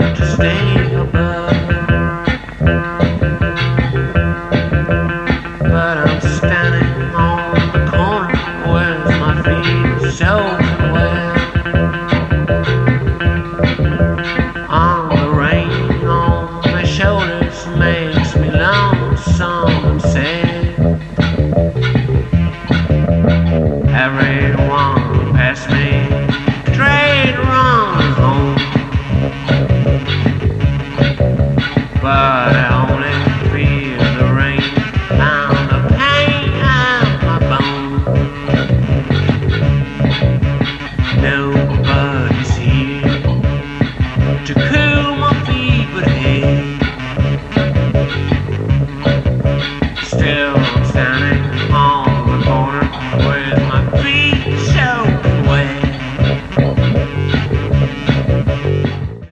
to stay above. But I'm standing on the corner where my feet are soaking wet. On the rain on my shoulders makes me lonesome and sad. Everyone past me straight around home, but I only feel the rain and the pain in my bones. Nobody's here to